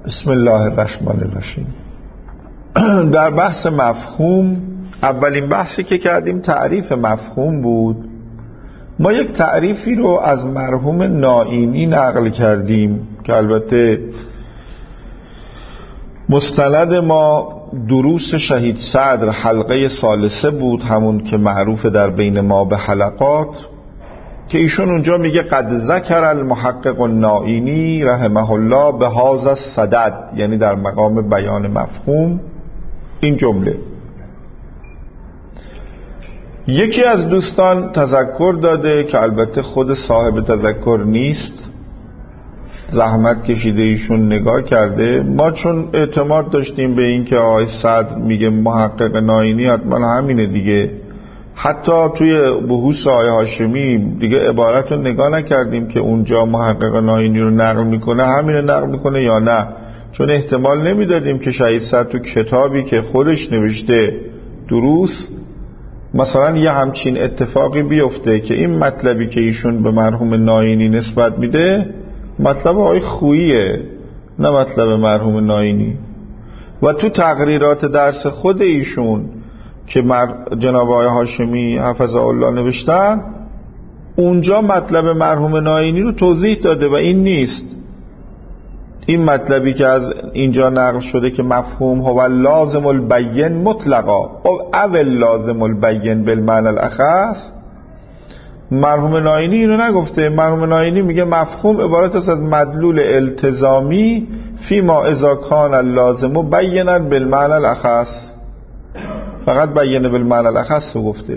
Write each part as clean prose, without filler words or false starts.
بسم الله الرحمن الرحیم. در بحث مفهوم، اولین بحثی که کردیم تعریف مفهوم بود. ما یک تعریفی رو از مرحوم نائینی نقل کردیم که البته مستند ما دروس شهید صدر حلقه ثالثه بود، همون که معروف در بین ما به حلقات، که ایشون اونجا میگه قد ذکر المحقق النائینی رحمه الله به هذا الصدد، یعنی در مقام بیان مفهوم این جمله. یکی از دوستان تذکر داده که البته خود صاحب تذکر نیست، زحمت کشیده ایشون نگاه کرده. ما چون اعتماد داشتیم به این که آقای صدر میگه محقق نائینی حتما همینه دیگه، حتی توی بحوث آقای هاشمی دیگه عبارت رو نگاه نکردیم که اونجا محقق نائینی رو نقل میکنه همین رو نقل میکنه یا نه، چون احتمال نمیدادیم که شهید صدر تو کتابی که خودش نوشته دروس مثلا یه همچین اتفاقی بیفته که این مطلبی که ایشون به مرحوم نائینی نسبت میده مطلب آقای خوییه، نه مطلب مرحوم نائینی. و تو تقریرات درس خود ایشون که جناب آقای هاشمی حفظه الله نوشتن، اونجا مطلب مرحوم نائینی رو توضیح داده و این نیست. این مطلبی که از اینجا نقل شده که مفهوم هو لازم البین مطلقا او لازم البین بالمعنی الاخص، مرحوم نائینی اینو نگفته. مرحوم نائینی میگه مفهوم عبارت است از مدلول التزامی فیما اذا کان اللازم بینا بالمعنی الاخص، فقط بیانه بالمعنی الاخص رو گفته.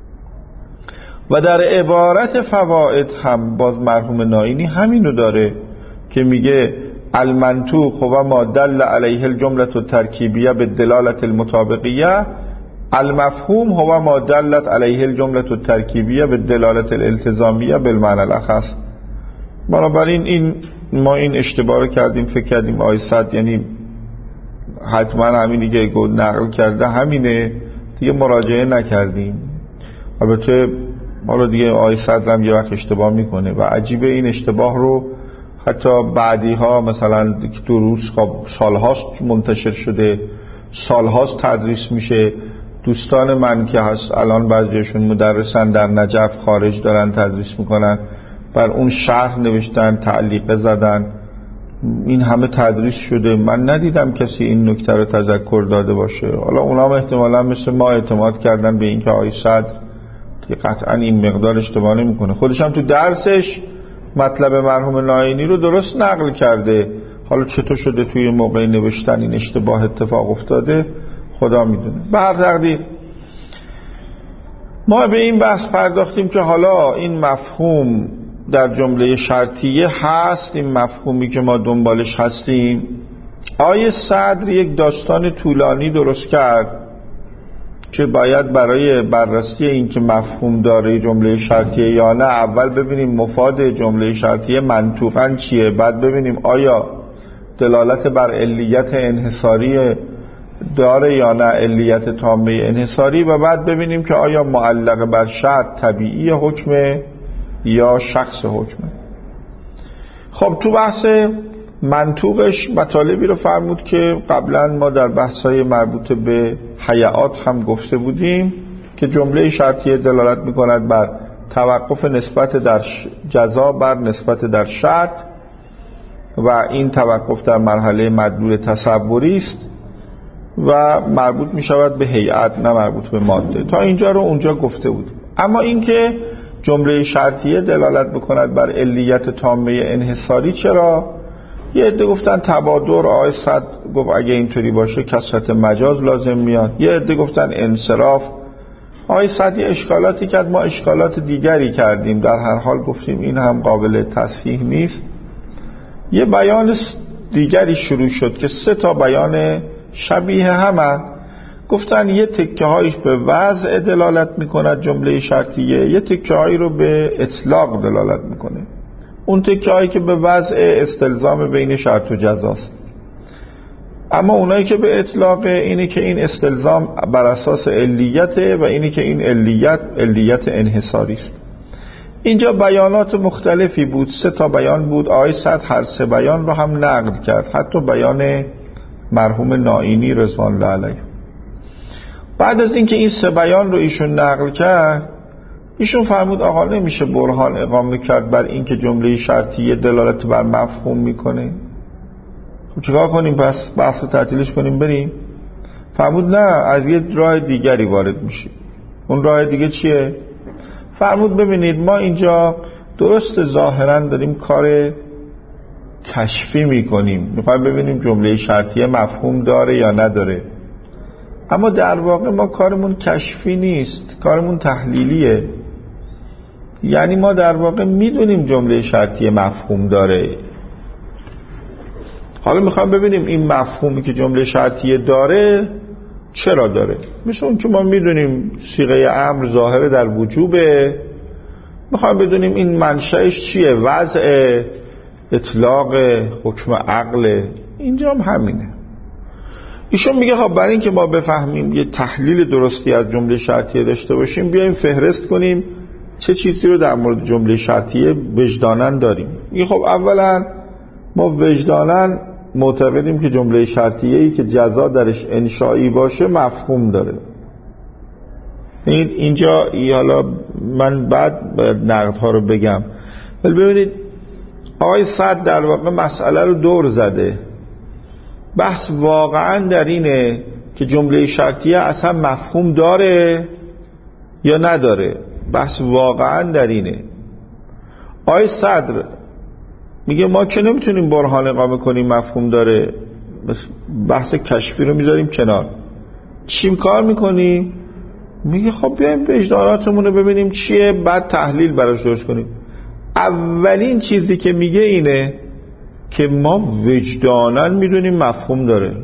و در عبارت فوائد هم باز مرحوم نائینی همینو داره که میگه المنطوق هو ما دل علیه الجمله الترکیبیه بالدلاله المطابقیه، المفهوم هو ما دلت علیه الجمله الترکیبیه بالدلاله الالتزامیه بالمعنی الاخص. بنابراین ما این اشتباه رو کردیم، فکر کردیم آقای صدر یعنی حتما همینی که نقل کرده همینه دیگه، مراجعه نکردیم. البته حالا دیگه آقای صدر هم یه وقت اشتباه میکنه و عجیبه این اشتباه رو حتی بعدی ها مثلا دروس سالهاست منتشر شده، سالهاست تدریس میشه. دوستان من که هست الان بعضیشون مدرسن در نجف خارج دارن تدریس میکنن، بر اون شرح نوشتن، تعلیقه زدن، این همه تدریس شده. من ندیدم کسی این نکته رو تذکر داده باشه. حالا اونا هم احتمالا مثل ما اعتماد کردن به این که آقای صدر که قطعا این مقدار اشتباه نمیکنه، خودش هم تو درسش مطلب مرحوم نائینی رو درست نقل کرده. حالا چطور شده توی موقع نوشتن این اشتباه اتفاق افتاده خدا میدونه. به هر تقدیر ما به این بحث پرداختیم که حالا این مفهوم در جمله شرطیه هست، این مفهومی که ما دنبالش هستیم. آیه صدر یک داستان طولانی درست کرد که باید برای بررسی این که مفهوم داره جمله شرطیه یا نه اول ببینیم مفاد جمله شرطیه منطوقاً چیه، بعد ببینیم آیا دلالت بر علیت انحصاری داره یا نه، علیت تامه انحصاری، و بعد ببینیم که آیا معلق بر شرط طبیعی حکمه یا شخص حکمه. خب تو بحث منطوقش مطالبی رو فرمود که قبلا ما در بحث‌های مربوط به حیات هم گفته بودیم که جمله شرطیه دلالت می‌کند بر توقف نسبت در جزا بر نسبت در شرط و این توقف در مرحله مدلول تصوری است و مربوط می‌شود به هیئت نه مربوط به ماده. تا اینجا رو اونجا گفته بود. اما اینکه جمله شرطیه دلالت بکند بر علیت تامه انحصاری چرا؟ یه عده گفتن تبادر، آقای صدر گفت اگه اینطوری باشه کثرت مجاز لازم میاد. یه عده گفتن انصراف. آقای صدر اشکالاتی کرد، ما اشکالات دیگری کردیم، در هر حال گفتیم این هم قابل تصحیح نیست. یه بیان دیگری شروع شد که 3 بیان شبیه همه. گفتن یه تکه هایش به وضع دلالت میکند جمله شرطیه، یه تکه هایی رو به اطلاق دلالت میکنه. اون تکه هایی که به وضع استلزام بین شرط و جزاست، اما اونایی که به اطلاق اینه که این استلزام بر اساس علیته و اینه که این علیت انحصاری است. اینجا بیانات مختلفی بود، 3 تا بیان بود. آقای سعد هر 3 بیان رو هم نقد کرد، حتی بیان مرحوم نائینی رضوان الله علیه. بعد از اینکه این 3 بیان رو ایشون نقل کرد، ایشون فرمود آقا نمیشه برهان اقامه کرد بر اینکه جمله شرطیه دلالت بر مفهوم میکنه. خب چیکار کنیم پس؟ بحث رو تعطیلش کنیم بریم؟ فرمود نه، از یه راه دیگری وارد میشیم. اون راه دیگه چیه؟ فرمود ببینید ما اینجا درست ظاهرا داریم کار کشفی میکنیم، میخوایم ببینیم جمله شرطیه مفهوم داره یا نداره، اما در واقع ما کارمون کشفی نیست، کارمون تحلیلیه. یعنی ما در واقع میدونیم جمله شرطیه مفهوم داره، حالا میخوایم ببینیم این مفهومی که جمله شرطیه داره چرا داره. مثل اون که ما میدونیم صیغه امر ظاهر در وجوبه، میخوایم بدونیم این منشأش چیه، وضع، اطلاق، حکم عقل. اینجا هم همینه. ایشون میگه خب برای اینکه ما بفهمیم یه تحلیل درستی از جمله شرطیه داشته باشیم، بیایم فهرست کنیم چه چیزی رو در مورد جمله شرطیه وجداناً داریم. میگه خب اولا ما وجداناً معتقدیم که جمله شرطیه‌ای که جزا درش انشایی باشه مفهوم داره. اینجا حالا من بعد باید نقدها رو بگم، ولی ببینید آقای سعد در واقع مسئله رو دور زده. بحث واقعا در اینه که جمله شرطیه اصلا مفهوم داره یا نداره. بحث واقعا در اینه. آقای صدر میگه ما که نمیتونیم برهان اقامه کنیم مفهوم داره، بحث کشفی رو میذاریم کنار. چیم کار میکنیم؟ میگه خب بیایم وجداناتمون رو ببینیم چیه، بعد تحلیل براش درست کنیم. اولین چیزی که میگه اینه که ما وجداناً میدونیم مفهوم داره.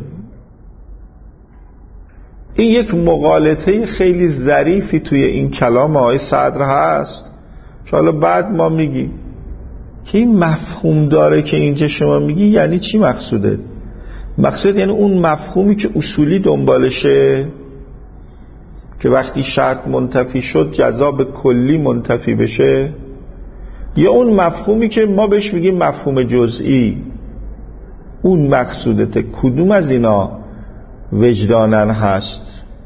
این یک مغالطه خیلی ظریفی توی این کلام آقای صدر هست که حالا بعد ما میگیم که این مفهوم داره که اینجا شما میگی یعنی چی مقصوده؟ مقصود یعنی اون مفهومی که اصولی دنبالشه که وقتی شرط منتفی شد جزا به کلی منتفی بشه، یا اون مفهومی که ما بهش میگیم مفهوم جزئی؟ اون مقصودته. کدوم از اینا وجدانن هست؟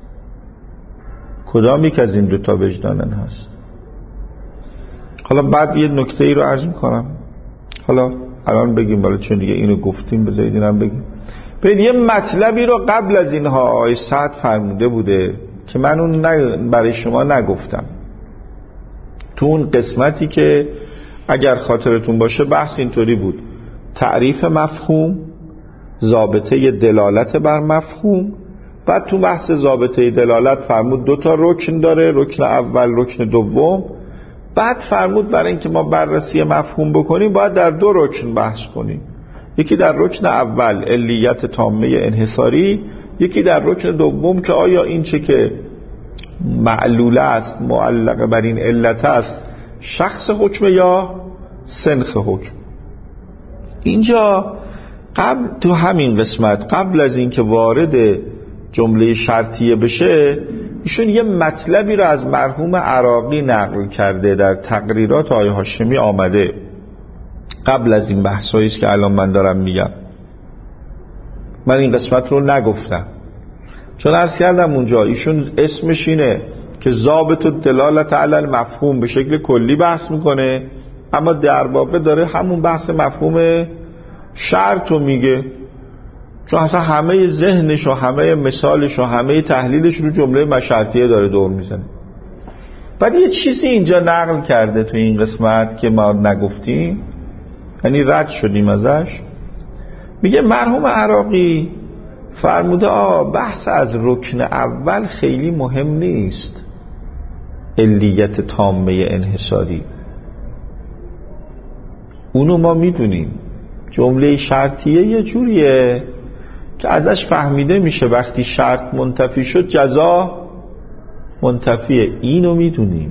کدام یک از این دوتا وجدانن هست؟ حالا بعد یه نکته ای رو عرض میکنم، حالا الان بگیم، بالا چون دیگه اینو گفتیم بذارید اینم بگیم. ببین یه مطلبی رو قبل از اینها آقای سعد فرموده بوده که من اون برای شما نگفتم. تو اون قسمتی که اگر خاطرتون باشه بحث اینطوری بود: تعریف مفهوم، ضابطه دلالت بر مفهوم. بعد تو بحث ضابطه دلالت فرمود 2 تا رکن داره، رکن اول، رکن دوم. بعد فرمود برای اینکه ما بررسی مفهوم بکنیم باید در 2 رکن بحث کنیم. یکی در رکن اول علیت تامه انحصاری، یکی در رکن دوم که آیا این چه که معلوله است، معلق بر این علت است، شخص حکم یا سنخ حکم. اینجا قبل تو همین قسمت قبل از اینکه وارد جمله شرطیه بشه، ایشون یه مطلبی رو از مرحوم عراقی نقل کرده، در تقریرات آقای هاشمی آمده. قبل از این بحثایی است که الان من دارم میگم. من این قسمت رو نگفتم چون عرض کردم اونجا ایشون اسمش اینه که ضابط دلالت علی المفهوم به شکل کلی بحث میکنه، اما در واقع داره همون بحث مفهوم شرط رو میگه، چون اصلا همه ذهنش و همه مثالش و همه تحلیلش رو جمله مشرطیه داره دور میزنه. بعد یه چیزی اینجا نقل کرده تو این قسمت که ما نگفتیم، یعنی رد شدیم ازش. میگه مرحوم عراقی فرموده بحث از رکن اول خیلی مهم نیست، علیت تامه انحصاری، اونو ما میدونیم. جمله شرطیه یه جوریه که ازش فهمیده میشه وقتی شرط منتفی شد جزا منتفیه، اینو میدونیم.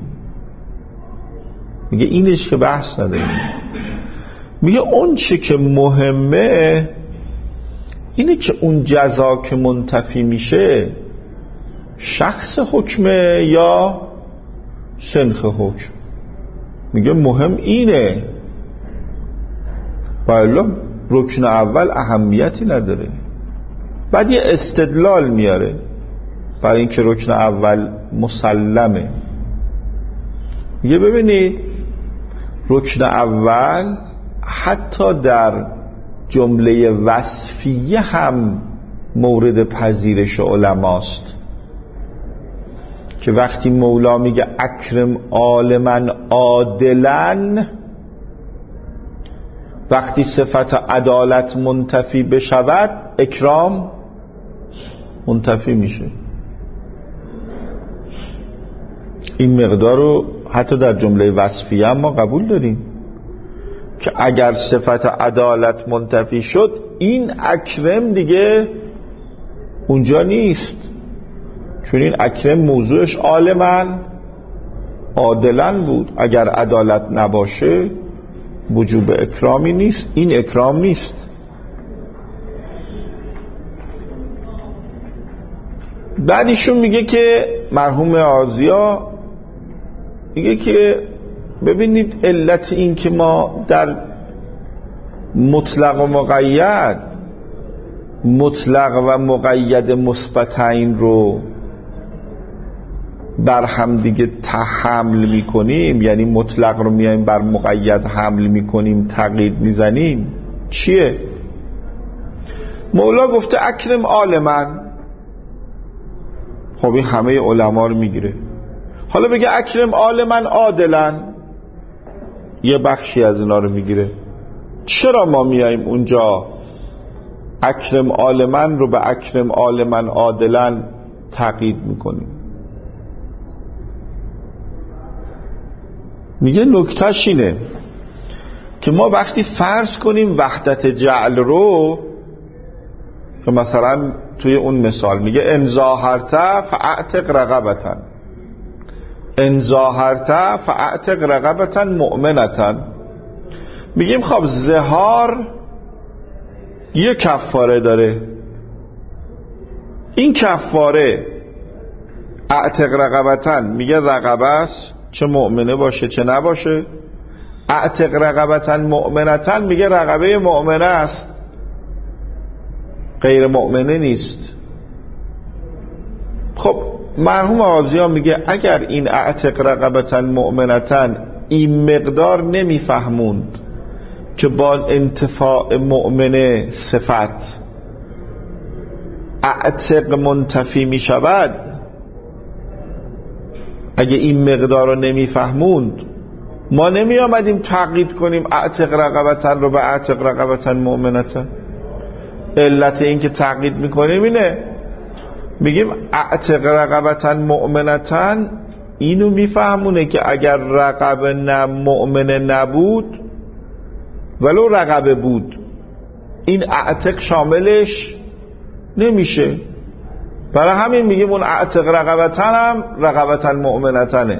میگه اینش که بحث نداریم. میگه اون چه که مهمه اینه که اون جزا که منتفی میشه شخص حکمه یا سنخ حکم. میگه مهم اینه، والا رکن اول اهمیتی نداره. بعد یه استدلال میاره برای اینکه رکن اول مسلمه. میگه ببینید رکن اول حتی در جمله وصفیه هم مورد پذیرش علماست، که وقتی مولا میگه اکرم عالما عادلا، وقتی صفت عدالت منتفی بشود اکرام منتفی میشه. این مقدار رو حتی در جمله وصفیه هم ما قبول داریم که اگر صفت عدالت منتفی شد این اکرم دیگه اونجا نیست، چون این اکرم موضوعش عالما عادلا بود. اگر عدالت نباشه وجوب اکرامی نیست، این اکرام نیست. بعدیشون میگه که مرحوم آزیا میگه که ببینید علت این که ما در مطلق و مقید، مطلق و مقید مثبتین رو بر هم دیگه حمل میکنیم، یعنی مطلق رو میایم بر مقید حمل میکنیم، تقیید میزنیم، چیه؟ مولا گفته اکرم عالما، خب این همه علما رو میگیره. حالا بگه اکرم عالما عادلا، یه بخشی از اینا رو میگیره. چرا ما میایم اونجا اکرم عالما رو به اکرم عالما عادلا تقیید میکنیم؟ میگه نکتهش اینه که ما وقتی فرض کنیم وحدت جعل رو، که مثلا توی اون مثال میگه انظاهرت فاعتق رقبتن، انظاهرت فاعتق رقبتن مؤمنتن، میگیم خب زهار یه کفاره داره، این کفاره اعتق رقبتن میگه رقبه است، چه مؤمنه باشه چه نباشه. اعتق رقبتن مؤمنتن میگه رقبه مؤمنه است، غیر مؤمنه نیست. خب مرحوم آزیا میگه اگر این اعتق رقبتن مؤمنتن این مقدار نمیفهموند که با انتفاع مؤمنه صفت اعتق منتفی میشود، اگه این مقدار رو نمیفهموند ما نمی آمدیم تقیید کنیم اعتق رقبتن رو به اعتق رقبتن مؤمنتن. علت این که تقیید میکنیم اینه، میگیم اعتق رقبتن مؤمنتن، اینو میفهمونه که اگر رقبه مؤمنه نبود ولو رقبه بود این اعتق شاملش نمیشه. برای همین میگیم اون اعتق رقبتن هم رقبتن مؤمنتنه،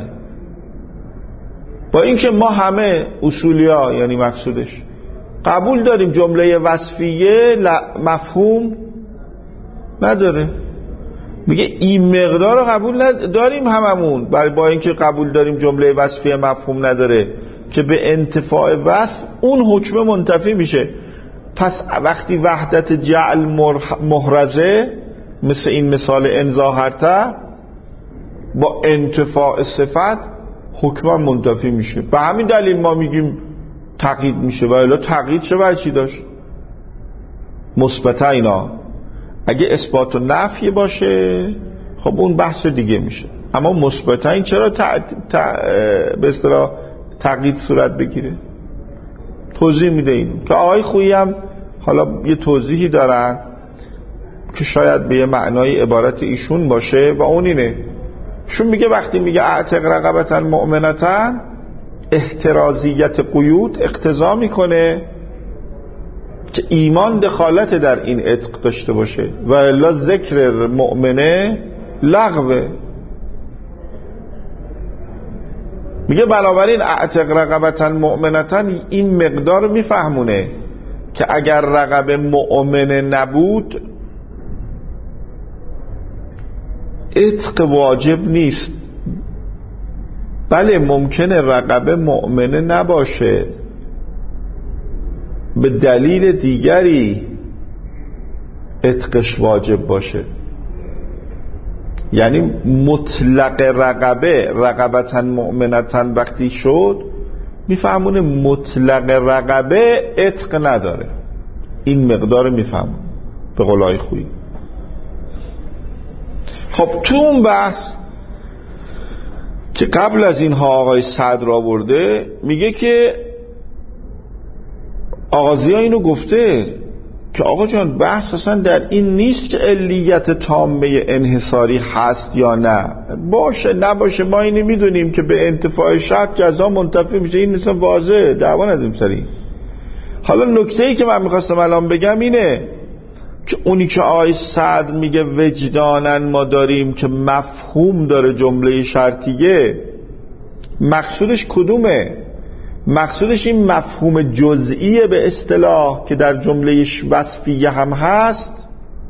با اینکه ما همه اصولیا یعنی مقصودش قبول داریم جمله وصفیه مفهوم نداره. میگه این مقدار رو قبول داریم هممون، با اینکه قبول داریم جمله وصفیه مفهوم نداره که به انتفاع وصف اون حکم منتفی میشه. پس وقتی وحدت جعل محرزه مثل این مثال انظاهرته با انتفاع صفت حکم منتفی میشه. به همین دلیل ما میگیم تقیید میشه. و الا تقیید چه وجهی داشت؟ مثبته اینا اگه اثبات و نفی باشه خب اون بحث دیگه میشه، اما مثبته این چرا به اصطلاح تقیید صورت بگیره؟ توضیح میده این که آقای خویی هم حالا یه توضیحی دارن که شاید به یه معنای عبارت ایشون باشه و اون اینه، شون میگه وقتی میگه اعتق رقبتن مؤمنتن احترازیت قیود اقتضا میکنه که ایمان دخالت در این عتق داشته باشه و الا ذکر مؤمنه لغوه. میگه بنابراین اعتق رقبتن مؤمنتن این مقدار میفهمونه که اگر رقبه مؤمنه نبود عتق واجب نیست، بله ممکنه رقبه مؤمنه نباشه، به دلیل دیگری عتقش واجب باشه. یعنی مطلق رقبتن مؤمنتن وقتی شد میفهمونه مطلق رقبه عتق نداره، این مقدار میفهم به قولای خویی. خب تو اون بحث که قبل از اینها آقای سعد را برده میگه که آغازی ها اینو گفته که آقا جان بحث اصلا در این نیست که علیت تامه انحصاری هست یا نه، باشه نباشه ما اینو میدونیم که به انتفاع شرط جزا منتفی میشه، این اصلا واضحه، دعوا نداریم سری. حالا نکته‌ای که من میخواستم الان بگم اینه که اونی که آقای سعد میگه وجدانن ما داریم که مفهوم داره جمله شرطیه، مقصودش کدومه؟ مقصودش این مفهوم جزئیه به اصطلاح که در جمله وصفیه هم هست؟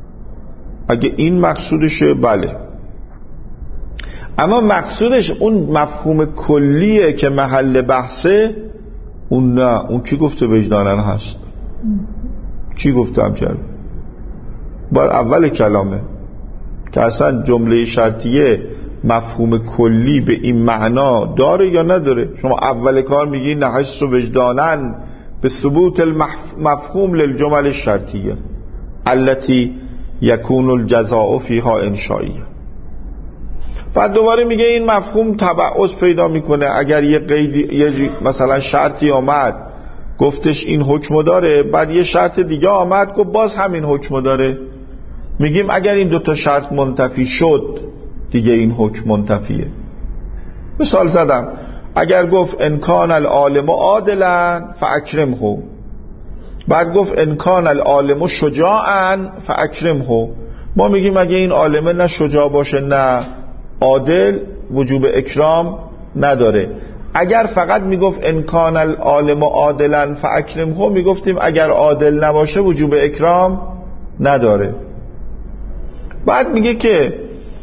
اگه این مقصودشه بله، اما مقصودش اون مفهوم کلیه که محل بحثه، اون نه. اون کی گفته وجدانن هست؟ کی گفته هم کرد؟ باید اول کلامه که اصلا جمله شرطیه مفهوم کلی به این معنا داره یا نداره. شما اول کار میگی نحس و وجدانن به ثبوت المفهوم للجمل الشرطیه التي يكون الجزاء فيها انشائیه. بعد دوباره میگه این مفهوم تبعض پیدا میکنه اگر یه قیدی یه مثلا شرطی آمد گفتش این حکمو داره، بعد یه شرط دیگه آمد گفت باز همین حکمو داره، میگیم اگر این دوتا شرط منتفی شد دیگه این حکم منتفیه. مثال زدم، اگر گفت انکان العالم عادلا فاکرمه، بعد گفت انکان العالم شجاعا فاکرمه، ما میگیم اگه این عالمه نه شجاع باشه نه عادل وجوب اکرام نداره. اگر فقط میگفت انکان العالم عادلا فاکرمه میگفتیم اگر عادل نباشه وجوب اکرام نداره. بعد میگه که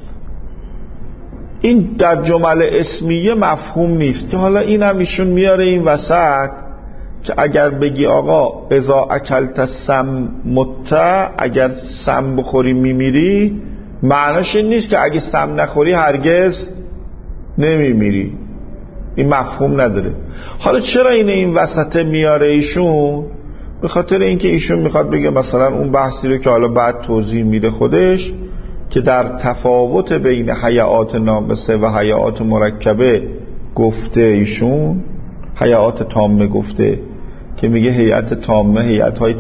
این در جمل اسمیه مفهوم نیست، که حالا این هم ایشون میاره این وسط که اگر بگی آقا اذا اکلت سم مت، اگر سم بخوری میمیری، معناش این نیست که اگه سم نخوری هرگز نمیمیری، این مفهوم نداره. حالا چرا این وسط میاره ایشون؟ به خاطر اینکه ایشون میخواد بگه مثلا اون بحثی رو که حالا بعد توضیح میده خودش که در تفاوت بین هیئات ناقصه و هیئات مرکبه گفته ایشون، هیئات تامه گفته که میگه هیئت تامه هیئت‌های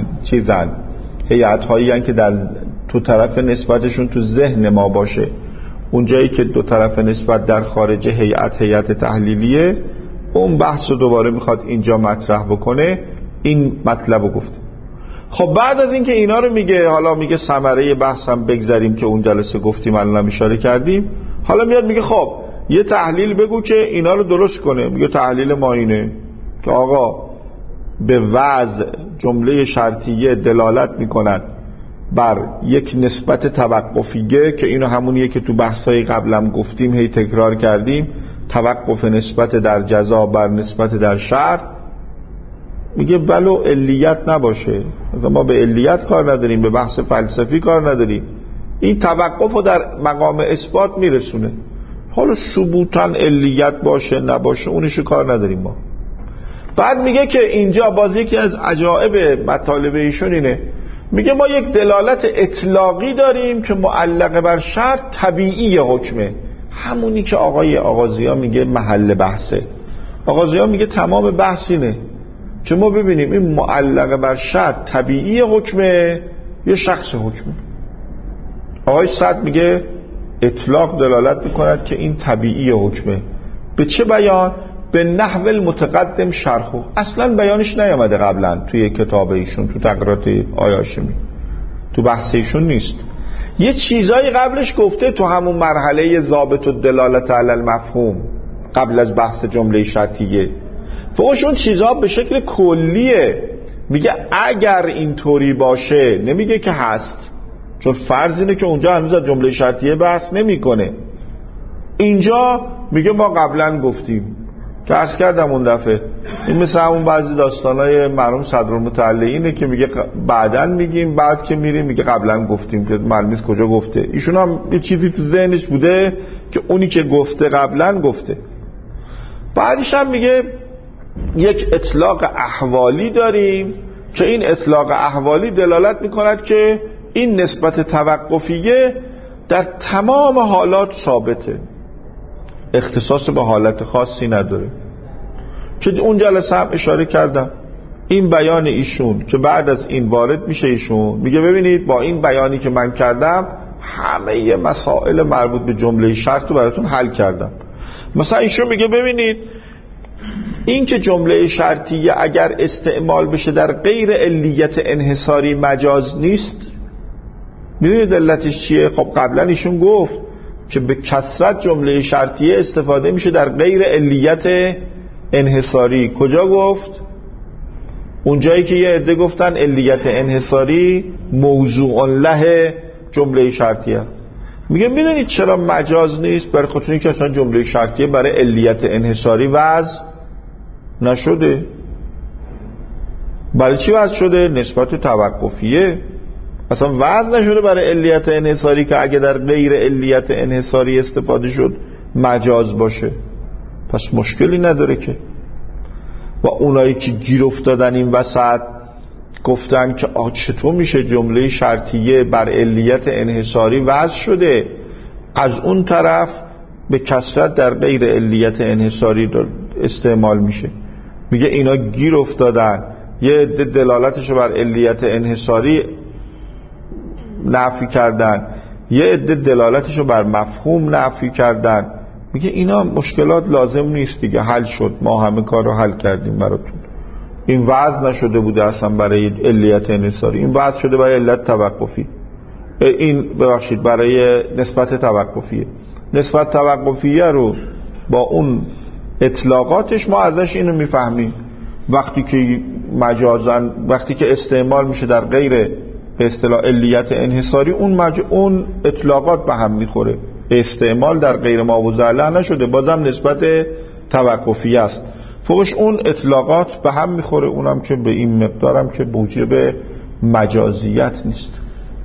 هیئت‌هایی هستند که در تو طرف نسبتشون تو ذهن ما باشه، اون جایی که دو طرف نسبت در خارج هیئت تحلیلیه، اون بحث رو دوباره میخواد اینجا مطرح بکنه، این مطلب رو گفته. خب بعد از اینکه اینا رو میگه، حالا میگه ثمره بحث هم بگذاریم که اون جلسه گفتیم الان اشاره کردیم، حالا میاد میگه خب یه تحلیل بگو که اینا رو درست کنه. میگه تحلیل ما اینه که آقا به وضع جمله شرطیه دلالت میکند بر یک نسبت توقفیه که اینو همونیه که تو بحثای قبلم گفتیم، هی تکرار کردیم، توقف نسبت در جزا بر نسبت در شرط. میگه بلو علیت نباشه، ما به علیت کار نداریم، به بحث فلسفی کار نداریم، این توقف رو در مقام اثبات میرسونه. حالا ثبوتاً علیت باشه نباشه اونشو کار نداریم ما. بعد میگه که اینجا باز یکی از عجائب مطالب ایشون اینه، میگه ما یک دلالت اطلاقی داریم که معلق بر شرط طبیعی حکمه، همونی که آقای آغازی‌ها میگه محل بحثه. آغازی‌ها میگه تمام بحث اینه که ما ببینیم این معلق بر شرط طبیعی حکمه یا شخص حکمه. آقای سعد میگه اطلاق دلالت میکند که این طبیعی حکمه. به چه بیان؟ به نحو المتقدم شرحه. اصلا بیانش نیامده قبلا توی کتاب ایشون، تو تقریرات آیه هاشمی، تو بحث ایشون نیست. یه چیزایی قبلش گفته تو همون مرحله ضابط الدلالت علی المفهوم قبل از بحث جمله شرطیه، فوقش اون چیزها به شکل کلیه. میگه اگر اینطوری باشه، نمیگه که هست، چون فرض اینه که اونجا هنوز از جمله شرطیه بحث نمیکنه. اینجا میگه ما قبلا گفتیم که عرض کردم اون دفعه. این مثل همون بعضی داستانای مرحوم صدرالمتعلقینه که میگه بعدن میگیم، بعد که میریم میگه قبلا گفتیم، که معلوم نیست کجا گفته. ایشون هم یه چیزی تو ذهنش بوده که اونی که گفته قبلا گفته. بعدش هم میگه یک اطلاق احوالی داریم که این اطلاق احوالی دلالت میکند که این نسبت توقفیه در تمام حالات ثابته، اختصاص به حالت خاصی نداره. که اون جلسه هم اشاره کردم این بیان ایشون که بعد از این وارد میشه، ایشون میگه ببینید با این بیانی که من کردم همه مسائل مربوط به جمله شرط رو براتون حل کردم. مثلا ایشون میگه ببینید این که جمله شرطیه اگر استعمال بشه در غیر علیت انحصاری مجاز نیست. میدونید علتش چیه؟ خب قبلا ایشون گفت که به کثرت جمله شرطیه استفاده میشه در غیر علیت انحصاری. کجا گفت؟ اون جایی که یه عده گفتن علیت انحصاری موضوع له جمله شرطیه. میگه میدونید چرا مجاز نیست؟ برای خاطر اینکه اصلا جمله شرطیه برای علیت انحصاری وضع نشده. برای چی وضع شده؟ نسبت توقفیه. اصلا وضع نشده برای علیت انحصاری که اگه در غیر علیت انحصاری استفاده شد مجاز باشه. پس مشکلی نداره که. و اونایی که گیر افتادن این وسط گفتن که چطور میشه جمله شرطیه بر علیت انحصاری وضع شده، از اون طرف به کثرت در غیر علیت انحصاری استعمال میشه. میگه اینا گیر افتادن، یه عده دلالتشو بر علیت انحصاری نفی کردن، یه عده دلالتشو بر مفهوم نفی کردن. میگه اینا مشکلات لازم نیست دیگه، حل شد، ما همه کار رو حل کردیم براتون. این وضع نشده بوده اصلا برای علیت انحصاری، این وضع شده برای علت توقفی. این ببخشید برای نسبت توقفیه. نسبت توقفیه رو با اون اطلاقاتش ما ازش اینو میفهمیم وقتی که مجازن، وقتی که استعمال میشه در غیر به اصطلاح علیت انحصاری اون اطلاقات به هم میخوره. استعمال در غیر ماوضع له نشده، بازم نسبت توقفی است، فوقش اون اطلاقات به هم میخوره، اونم که به این مقدارم که موجب مجازیت نیست.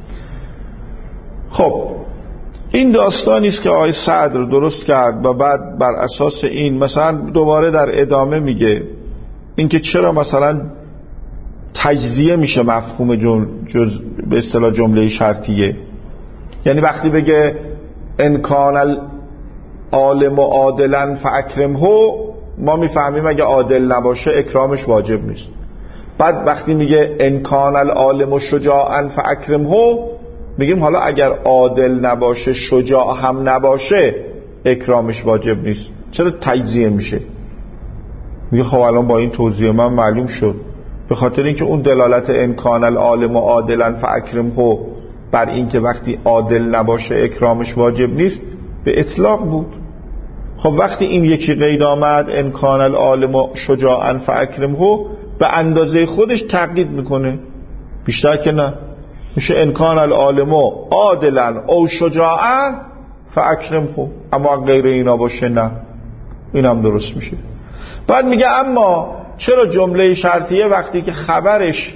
خب این داستانی است که آقای صدر درست کرد و بعد بر اساس این مثلا دوباره در ادامه میگه اینکه چرا مثلا تجزیه میشه مفهوم به اصطلاح جمله شرطیه. یعنی وقتی بگه ان کان العالم عادلا فاکرمه، ما میفهمیم اگه عادل نباشه اکرامش واجب نیست. بعد وقتی میگه ان کان العالم شجاعا فاکرمه، میگیم حالا اگر عادل نباشه شجاع هم نباشه اکرامش واجب نیست. چرا تجزیه میشه؟ میگه خب الان با این توضیح من معلوم شد، به خاطر اینکه اون دلالت ان کان العالم عادلا فاکرمه بر این که وقتی عادل نباشه اکرامش واجب نیست به اطلاق بود. خب وقتی این یکی قید آمد ان کان العالم شجاعا فاکرمه، به اندازه خودش تقیید میکنه، بیشتر که نه. میشه ان کان العالم عادلا او شجاعا فاکرمه، اما غیر اینا باشه نه، اینم درست میشه. بعد میگه اما چرا جمله شرطیه وقتی که خبرش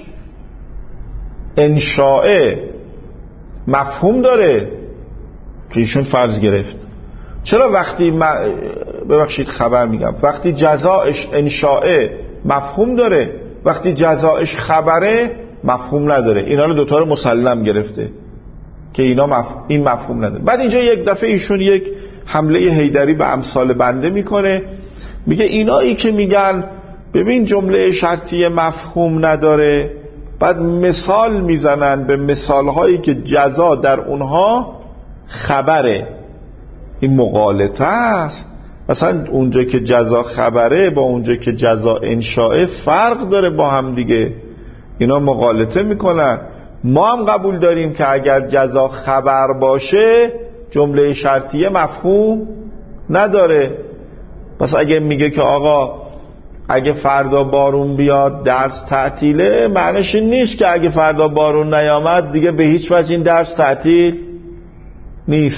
انشاء مفهوم داره که ایشون فرض گرفت، چرا وقتی ببخشید خبر میگم وقتی جزایش انشاء مفهوم داره، وقتی جزایش خبره مفهوم نداره؟ اینا رو دوتا رو مسلم گرفته که اینا این مفهوم نداره. بعد اینجا یک دفعه ایشون یک حمله حیدری به امثال بنده میکنه، میگه اینایی که میگن ببین جمله شرطیه مفهوم نداره، بعد مثال میزنن به مثالهایی که جزا در اونها خبره. این مغالطه است. اصلا اونجا که جزا خبره با اونجا که جزا انشاء فرق داره با هم دیگه. اینا مغالطه میکنن. ما هم قبول داریم که اگر جزا خبر باشه جمله شرطیه مفهوم نداره. پس اگه میگه که آقا اگه فردا بارون بیاد درس تعطیله، معنیش این نیست که اگه فردا بارون نیامد دیگه به هیچ وجه این درس تعطیل نیست.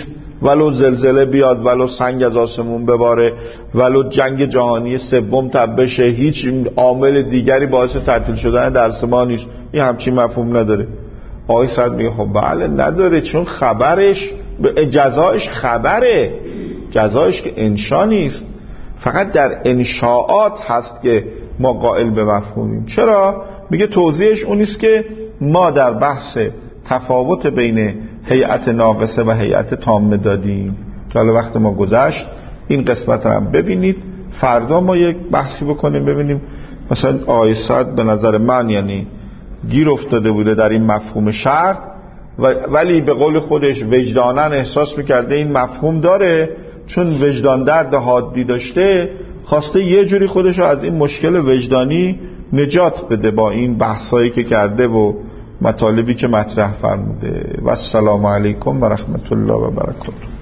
ولو زلزله بیاد، ولو سنگ از آسمون بباره، ولو جنگ جهانی سوم تب بشه، هیچ عامل دیگری باعث تعطیل شدن درس ما نیست. این همچین مفهوم نداره. آقای سعد میگه خب بله نداره، چون خبرش جزایش خبره، جزایش که انشا نیست. فقط در انشاءات هست که ما قائل به مفهومیم. چرا؟ میگه توضیحش اونیست که ما در بحث تفاوت بین هیئت ناقصه و هیئت تامه دادیم که حالا وقت ما گذشت. این قسمت رو هم ببینید، فردا ما یک بحثی بکنیم ببینیم مثلا آقای سعد به نظر من یعنی گیر افتاده بوده در این مفهوم شرط ولی به قول خودش وجداناً احساس میکرده این مفهوم داره، چون وجدان درد حادی داشته خواسته یه جوری خودش رو از این مشکل وجدانی نجات بده با این بحثایی که کرده و مطالبی که مطرح فرموده. و السلام علیکم و رحمت الله و برکاته.